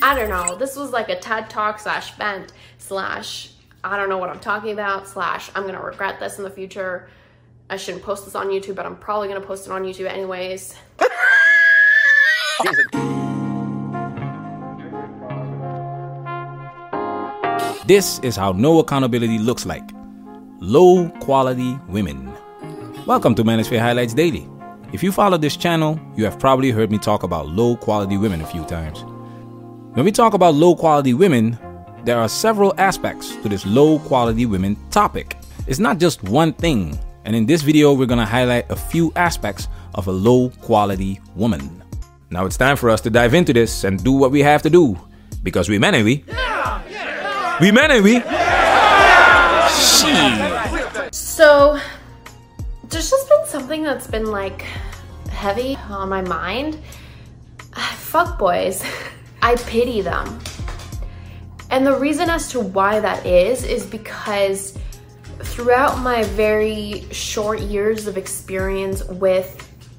I don't know. This was like a TED Talk / vent / I don't know what I'm talking about / I'm going to regret this in the future. I shouldn't post this on YouTube, but I'm probably going to post it on YouTube anyways. This is how no accountability looks like. Low quality women. Welcome to Manosphere Highlights Daily. If you follow this channel, you have probably heard me talk about low quality women a few times. When we talk about low quality women, there are several aspects to this low quality women topic. It's not just one thing, and in this video we're going to highlight a few aspects of a low quality woman. Now it's time for us to dive into this and do what we have to do, because we men, ain't we? We men, ain't we? So there's just been something that's been like heavy on my mind. Fuck boys. I pity them. And the reason as to why that is because throughout my very short years of experience with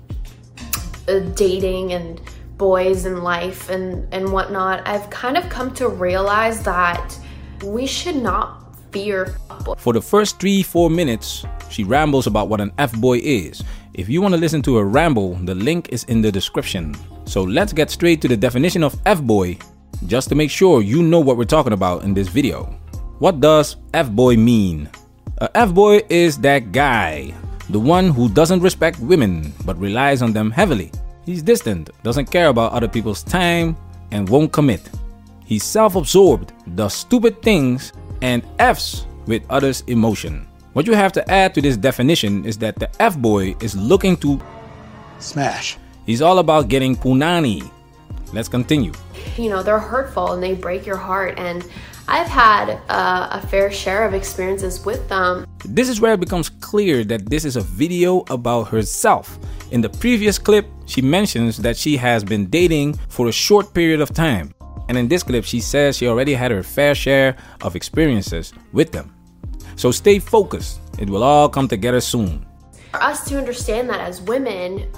dating and boys and life and whatnot, I've kind of come to realize that we should not fear boys. For the first 3-4 minutes, she rambles about what an F-boy is. If you want to listen to her ramble, the link is in the description. So let's get straight to the definition of F-boy, just to make sure you know what we're talking about in this video. What does F-boy mean? A F-boy is that guy, the one who doesn't respect women but relies on them heavily. He's distant, doesn't care about other people's time, and won't commit. He's self-absorbed, does stupid things, and F's with others' emotion. What you have to add to this definition is that the F-boy is looking to smash. He's all about getting punani. Let's continue. You know, they're hurtful and they break your heart, and I've had a fair share of experiences with them. This is where it becomes clear that this is a video about herself. In the previous clip, she mentions that she has been dating for a short period of time. And in this clip, she says she already had her fair share of experiences with them. So stay focused. It will all come together soon. For us to understand that as women,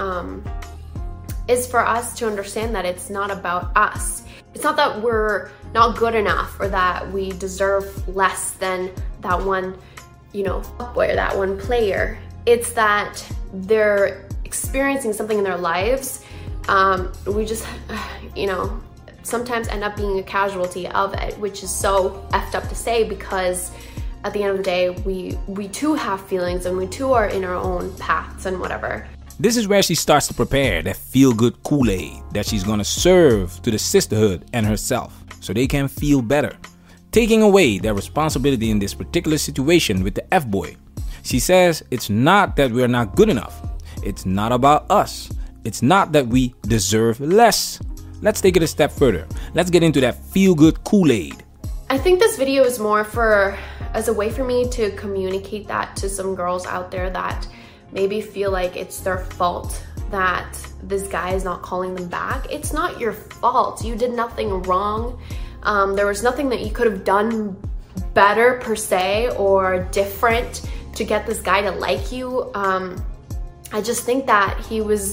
is for us to understand that it's not about us. It's not that we're not good enough or that we deserve less than that one, boy or that one player. It's that they're experiencing something in their lives. We just, sometimes end up being a casualty of it, which is so effed up to say, because at the end of the day, we too have feelings and we too are in our own paths and whatever. This is where she starts to prepare that feel-good Kool-Aid that she's gonna serve to the sisterhood and herself so they can feel better, taking away their responsibility in this particular situation with the F-boy. She says it's not that we're not good enough. It's not about us. It's not that we deserve less. Let's take it a step further. Let's get into that feel-good Kool-Aid. I think this video is more as a way for me to communicate that to some girls out there that maybe feel like it's their fault that this guy is not calling them back. It's not your fault. You did nothing wrong. There was nothing that you could have done better per se or different to get this guy to like you. I just think that he was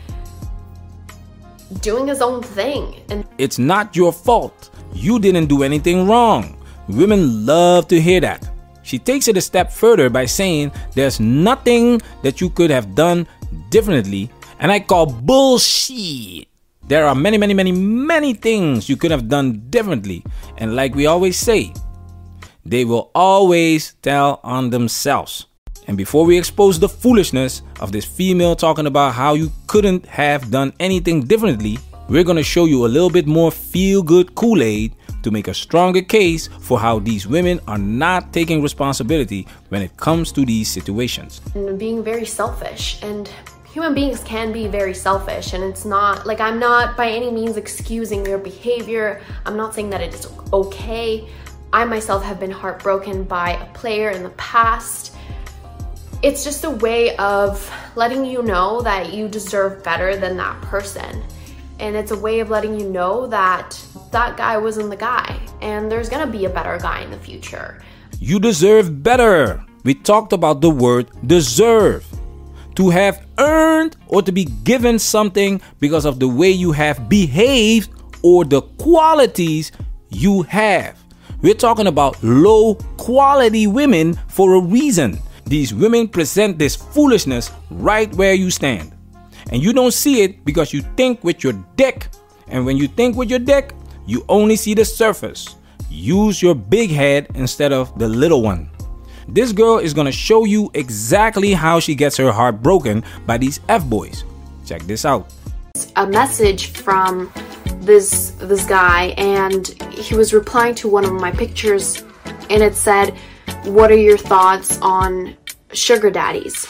doing his own thing. And it's not your fault. You didn't do anything wrong. Women love to hear that. She takes it a step further by saying there's nothing that you could have done differently, and I call bullshit. There are many things you could have done differently, and like we always say, they will always tell on themselves. And before we expose the foolishness of this female talking about how you couldn't have done anything differently, we're going to show you a little bit more feel-good Kool-Aid to make a stronger case for how these women are not taking responsibility when it comes to these situations. And being very selfish, and human beings can be very selfish, and it's not like I'm not by any means excusing their behavior. I'm not saying that it is okay. I myself have been heartbroken by a player in the past. It's just a way of letting you know that you deserve better than that person. And it's a way of letting you know that that guy wasn't the guy, and there's gonna be a better guy in the future. You deserve better. We talked about the word deserve. To have earned or to be given something because of the way you have behaved or the qualities you have. We're talking about low quality women for a reason. These women present this foolishness right where you stand. And you don't see it because you think with your dick. And when you think with your dick, you only see the surface. Use your big head instead of the little one. This girl is going to show you exactly how she gets her heart broken by these F-boys. Check this out. A message from this guy, and he was replying to one of my pictures, and it said, "What are your thoughts on sugar daddies?"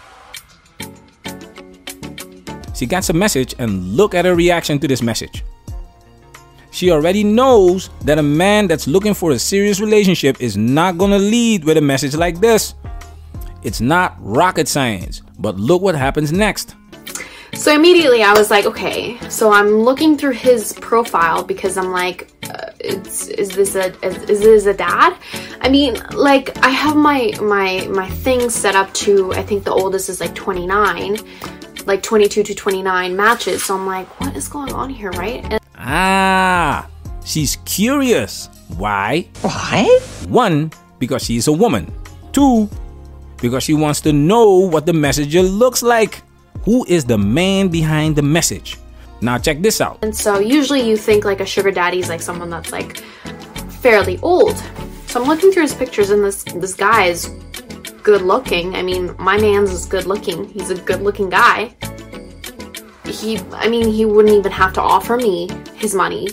She gets a message, and look at her reaction to this message. She already knows that a man that's looking for a serious relationship is not gonna lead with a message like this. It's not rocket science, but look what happens next. So immediately I was like, okay, so I'm looking through his profile because I'm like, is this a dad? I mean, like, I have my things set up to, I think the oldest is like 29, like 22 to 29 matches. So I'm like, what is going on here, right? And she's curious. Why? Why? 1, because she's a woman. 2, because she wants to know what the messenger looks like. Who is the man behind the message? Now check this out. And so usually you think like a sugar daddy is like someone that's like fairly old. So I'm looking through his pictures, and this guy is good looking. I mean, my man's is good looking. He's a good looking guy. He wouldn't even have to offer me his money.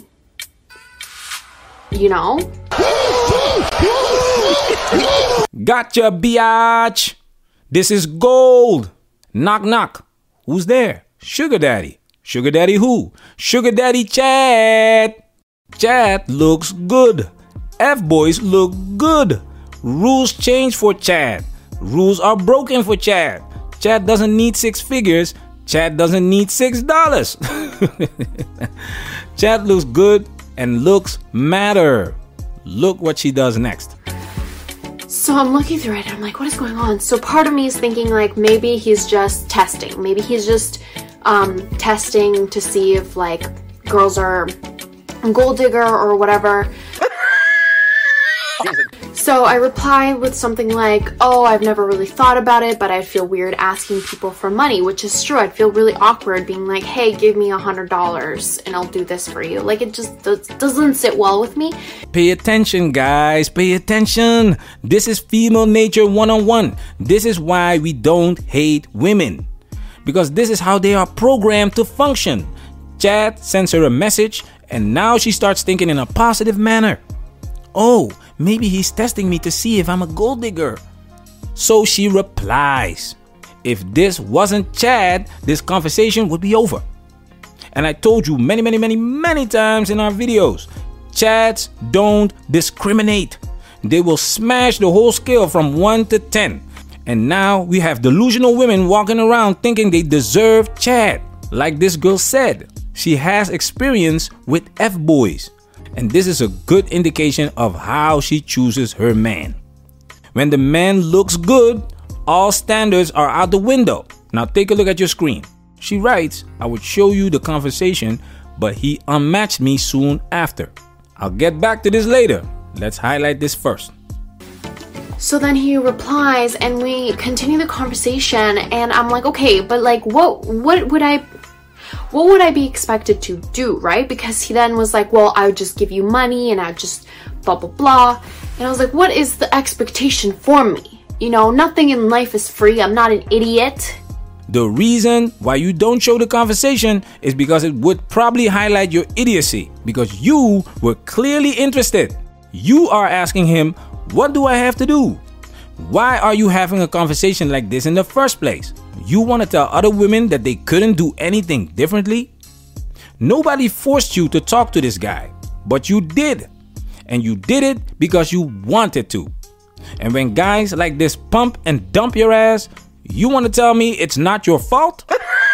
You know? Gotcha, biatch. This is gold. Knock, knock. Who's there? Sugar daddy. Sugar daddy who? Sugar daddy Chad. Chad looks good. F-boys look good. Rules change for Chad. Rules are broken for Chad. Chad doesn't need 6 figures. Chad doesn't need $6. Chad looks good, and looks matter. Look what she does next. So I'm looking through it and I'm like, what is going on? So part of me is thinking like maybe he's just testing. Maybe he's just testing to see if like girls are gold digger or whatever. So I reply with something like, oh, I've never really thought about it, but I'd feel weird asking people for money, which is true. I'd feel really awkward being like, hey, give me $100 and I'll do this for you. Like, it just doesn't sit well with me. Pay attention, guys. Pay attention. This is female nature 101. This is why we don't hate women. Because this is how they are programmed to function. Chad sends her a message, and now she starts thinking in a positive manner. Oh, maybe he's testing me to see if I'm a gold digger. So she replies. If this wasn't Chad, this conversation would be over. And I told you many times in our videos, Chads don't discriminate. They will smash the whole scale from 1 to 10. And now we have delusional women walking around thinking they deserve Chad. Like this girl said, she has experience with F-boys. And this is a good indication of how she chooses her man. When the man looks good, all standards are out the window. Now take a look at your screen. She writes, I would show you the conversation, but he unmatched me soon after. I'll get back to this later. Let's highlight this first. So then he replies and we continue the conversation, and I'm like, okay, but like what would I be expected to do, right? Because he then was like, well, I would just give you money and I would just blah, blah, blah. And I was like, what is the expectation for me? You know, nothing in life is free. I'm not an idiot. The reason why you don't show the conversation is because it would probably highlight your idiocy, because you were clearly interested. You are asking him, what do I have to do? Why are you having a conversation like this in the first place? You want to tell other women that they couldn't do anything differently? Nobody forced you to talk to this guy, but you did. And you did it because you wanted to. And when guys like this pump and dump your ass, you want to tell me it's not your fault?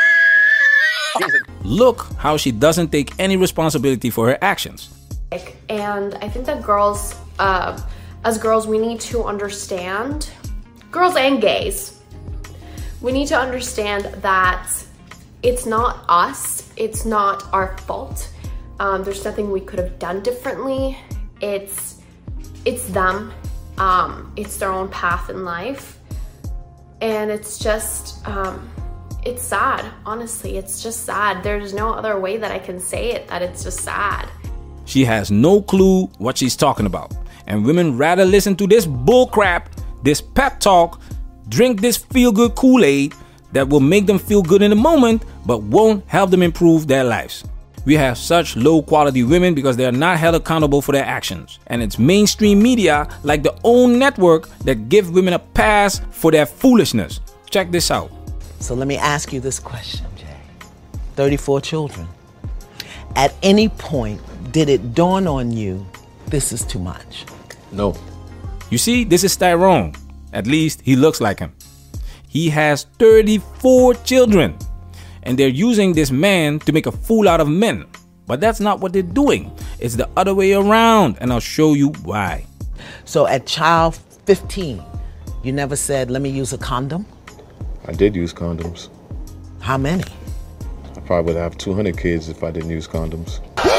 Look how she doesn't take any responsibility for her actions. And I think that girls, as girls, we need to understand, girls and gays, we need to understand that it's not us, it's not our fault There's nothing we could have done differently. It's them. It's their own path in life. And it's just, it's sad. Honestly, it's just sad. There's no other way that I can say it, that it's just sad. She has no clue what she's talking about. And women rather listen to this bullcrap, this pep talk, drink this feel-good Kool-Aid that will make them feel good in the moment, but won't help them improve their lives. We have such low-quality women because they are not held accountable for their actions. And it's mainstream media like the OWN network that give women a pass for their foolishness. Check this out. So let me ask you this question, Jay. 34 children. At any point, did it dawn on you, this is too much? No. You see, this is Tyrone. At least he looks like him. He has 34 children. And they're using this man to make a fool out of men. But that's not what they're doing. It's the other way around. And I'll show you why. So at child 15, you never said, let me use a condom? I did use condoms. How many? I probably would have 200 kids if I didn't use condoms.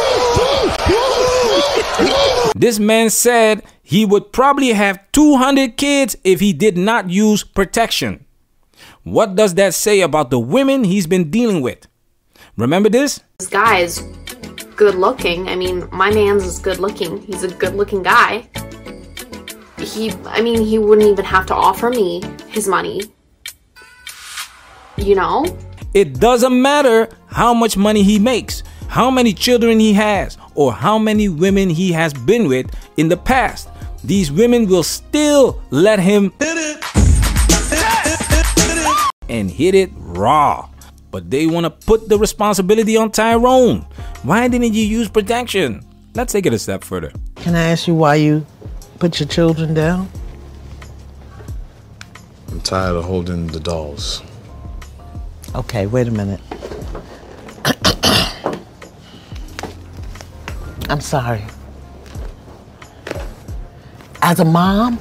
This man said he would probably have 200 kids if he did not use protection. What does that say about the women he's been dealing with? Remember this? This guy is good looking. I mean, my man's is good looking. He's a good looking guy. He wouldn't even have to offer me his money. You know? It doesn't matter how much money he makes, how many children he has, or how many women he has been with in the past. These women will still let him hit it. And hit it raw. But they want to put the responsibility on Tyrone. Why didn't you use protection? Let's take it a step further. Can I ask you why you put your children down? I'm tired of holding the dolls. Okay, wait a minute. I'm sorry. As a mom,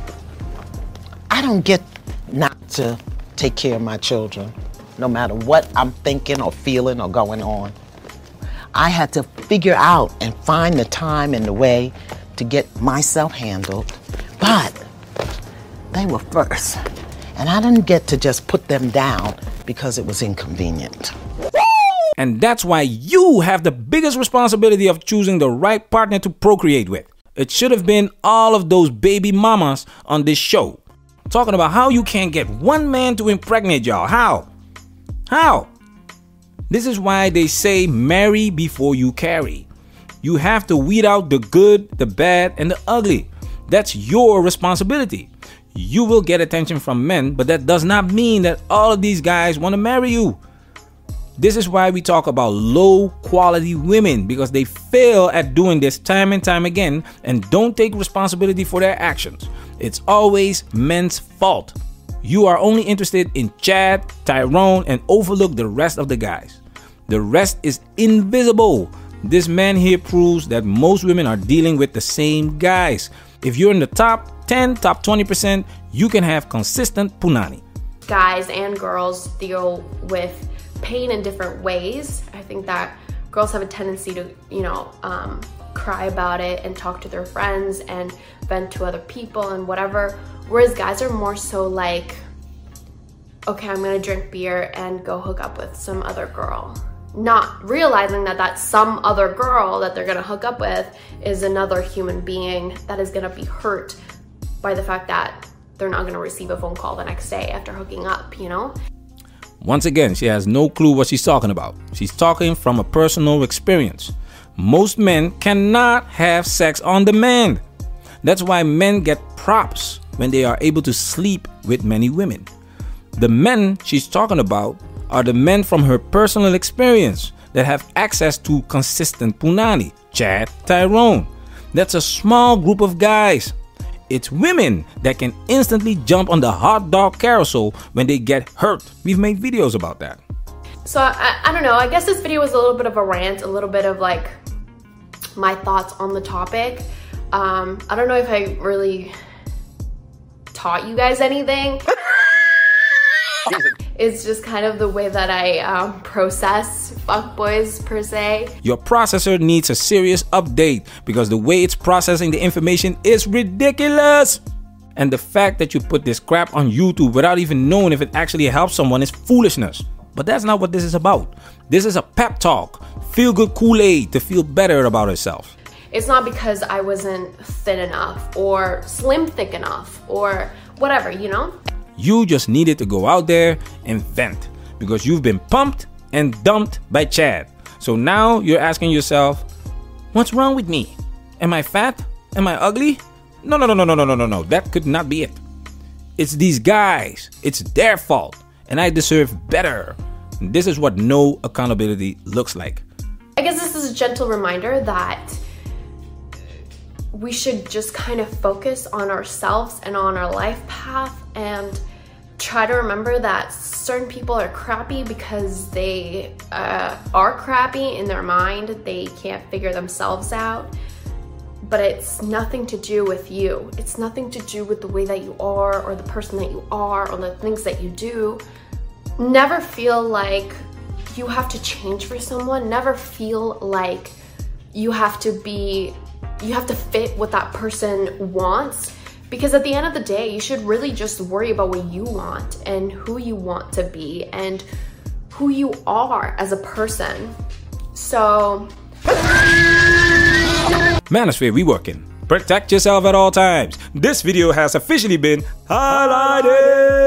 I don't get not to take care of my children, no matter what I'm thinking or feeling or going on. I had to figure out and find the time and the way to get myself handled, but they were first. And I didn't get to just put them down because it was inconvenient. And that's why you have the biggest responsibility of choosing the right partner to procreate with. It should have been all of those baby mamas on this show. Talking about how you can't get one man to impregnate y'all. How? This is why they say marry before you carry. You have to weed out the good, the bad, and the ugly. That's your responsibility. You will get attention from men, but that does not mean that all of these guys want to marry you. This is why we talk about low quality women, because they fail at doing this time and time again and don't take responsibility for their actions. It's always men's fault. You are only interested in Chad, Tyrone, and overlook the rest of the guys. The rest is invisible. This man here proves that most women are dealing with the same guys. If you're in the top 10, top 20%, you can have consistent punani. Guys and girls deal with pain in different ways. I think that girls have a tendency to, cry about it and talk to their friends and vent to other people and whatever. Whereas guys are more so like, okay, I'm gonna drink beer and go hook up with some other girl. Not realizing that some other girl that they're gonna hook up with is another human being that is gonna be hurt by the fact that they're not gonna receive a phone call the next day after hooking up, you know? Once again, she has no clue what she's talking about. She's talking from a personal experience. Most men cannot have sex on demand. That's why men get props when they are able to sleep with many women. The men she's talking about are the men from her personal experience that have access to consistent punani. Chad, Tyrone. That's a small group of guys. It's women that can instantly jump on the hot dog carousel when they get hurt. We've made videos about that. So I don't know, I guess this video was a little bit of a rant, a little bit of like my thoughts on the topic. I don't know if I really taught you guys anything. It's just kind of the way that I process fuckboys per se. Your processor needs a serious update because the way it's processing the information is ridiculous. And the fact that you put this crap on YouTube without even knowing if it actually helps someone is foolishness. But that's not what this is about. This is a pep talk, feel-good Kool-Aid to feel better about herself. It's not because I wasn't thin enough or slim thick enough or whatever, you know? You just needed to go out there and vent because you've been pumped and dumped by Chad. So now you're asking yourself, what's wrong with me? Am I fat? Am I ugly? No. That could not be it. It's these guys. It's their fault. And I deserve better. This is what no accountability looks like. I guess this is a gentle reminder that we should just kind of focus on ourselves and on our life path and try to remember that certain people are crappy because they are crappy in their mind. They can't figure themselves out. But it's nothing to do with you. It's nothing to do with the way that you are or the person that you are or the things that you do. Never feel like you have to change for someone. Never feel like you have to fit what that person wants. Because at the end of the day, you should really just worry about what you want and who you want to be and who you are as a person. So Manosphere reworking. Protect yourself at all times. This video has officially been highlighted.